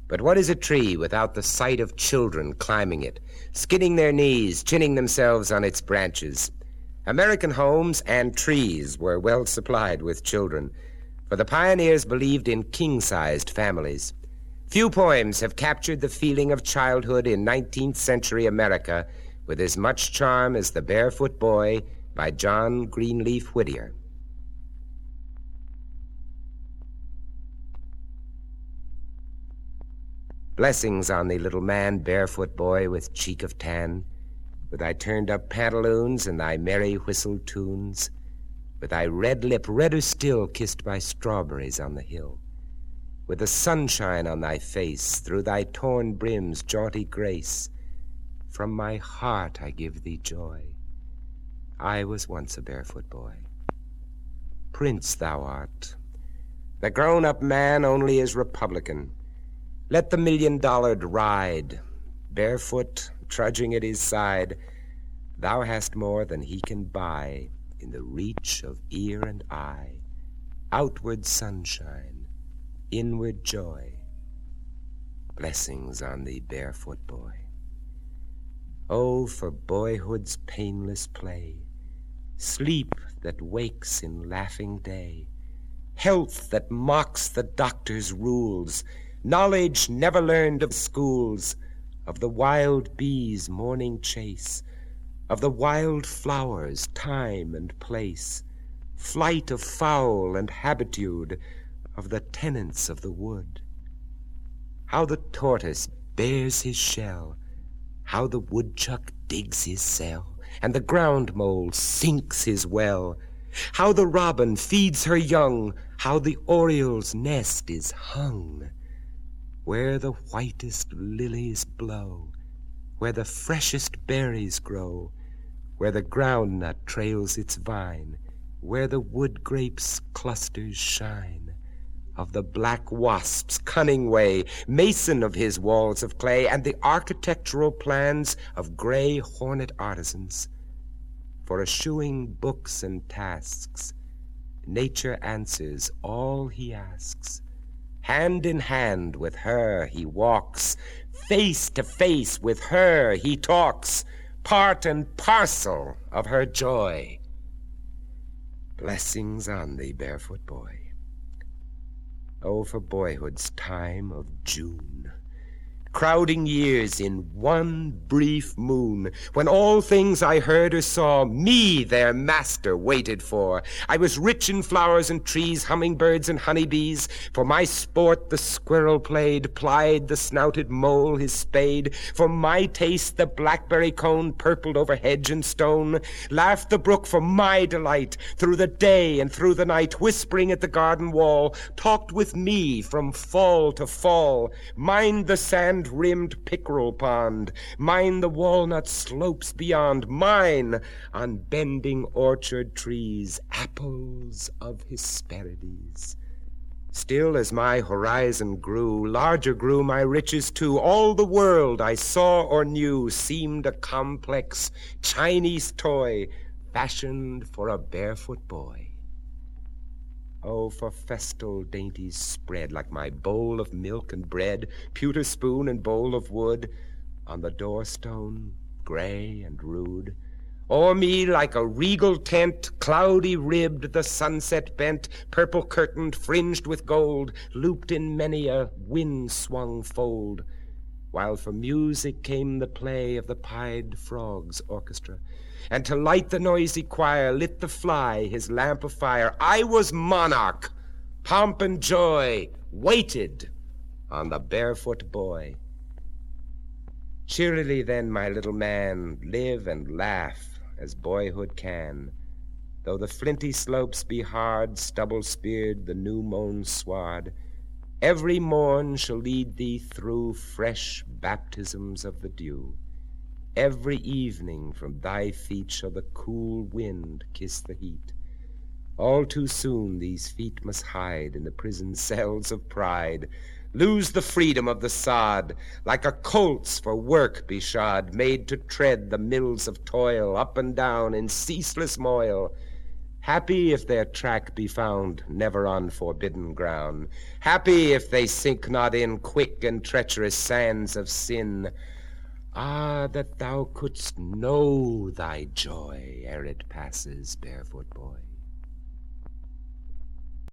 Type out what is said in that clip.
But what is a tree without the sight of children climbing it, skinning their knees, chinning themselves on its branches? American homes and trees were well supplied with children, for the pioneers believed in king-sized families. Few poems have captured the feeling of childhood in 19th century America with as much charm as The Barefoot Boy by John Greenleaf Whittier. Blessings on thee, little man, barefoot boy with cheek of tan, with thy turned-up pantaloons and thy merry whistled tunes, with thy red lip redder still kissed by strawberries on the hill, with the sunshine on thy face, through thy torn brim's jaunty grace. From my heart I give thee joy. I was once a barefoot boy. Prince thou art. The grown-up man only is republican. Let the $1,000,000 ride, barefoot, trudging at his side. Thou hast more than he can buy in the reach of ear and eye. Outward sunshine, inward joy. Blessings on thee, barefoot boy. Oh, for boyhood's painless play, sleep that wakes in laughing day, health that mocks the doctor's rules, knowledge never learned of schools, of the wild bee's morning chase, of the wild flowers' time and place, flight of fowl and habitude, of the tenants of the wood. How the tortoise bears his shell, how the woodchuck digs his cell, and the ground mole sinks his well, how the robin feeds her young, how the oriole's nest is hung, where the whitest lilies blow, where the freshest berries grow, where the groundnut trails its vine, where the wood grape's clusters shine, of the black wasp's cunning way, mason of his walls of clay, and the architectural plans of gray hornet artisans. For eschewing books and tasks, nature answers all he asks. Hand in hand with her he walks, face to face with her he talks, part and parcel of her joy. Blessings on thee, barefoot boy. Oh, for boyhood's time of June, crowding years in one brief moon, when all things I heard or saw me their master waited for. I was rich in flowers and trees, hummingbirds and honeybees. For my sport the squirrel played, plied the snouted mole his spade. For my taste the blackberry cone purpled over hedge and stone. Laughed the brook for my delight, through the day and through the night, whispering at the garden wall, talked with me from fall to fall. Mind the sand-rimmed pickerel pond, mine the walnut slopes beyond, mine on bending orchard trees apples of Hesperides. Still as my horizon grew, larger grew my riches too. All the world I saw or knew seemed a complex Chinese toy fashioned for a barefoot boy. Oh, for festal dainties spread like my bowl of milk and bread, pewter spoon and bowl of wood, on the doorstone, gray and rude. O'er me like a regal tent, cloudy-ribbed, the sunset bent, purple-curtained, fringed with gold, looped in many a wind-swung fold, while for music came the play of the pied frogs' orchestra, and to light the noisy choir lit the fly his lamp of fire. I was monarch, pomp and joy waited on the barefoot boy. Cheerily then, my little man, live and laugh as boyhood can, though the flinty slopes be hard, stubble-speared the new-mown sward. Every morn shall lead thee through fresh baptisms of the dew. Every evening from thy feet shall the cool wind kiss the heat. All too soon these feet must hide in the prison cells of pride, lose the freedom of the sod, like a colt's for work be shod, made to tread the mills of toil, up and down in ceaseless moil. Happy if their track be found never on forbidden ground. Happy if they sink not in quick and treacherous sands of sin. Ah, that thou couldst know thy joy ere it passes, barefoot boy.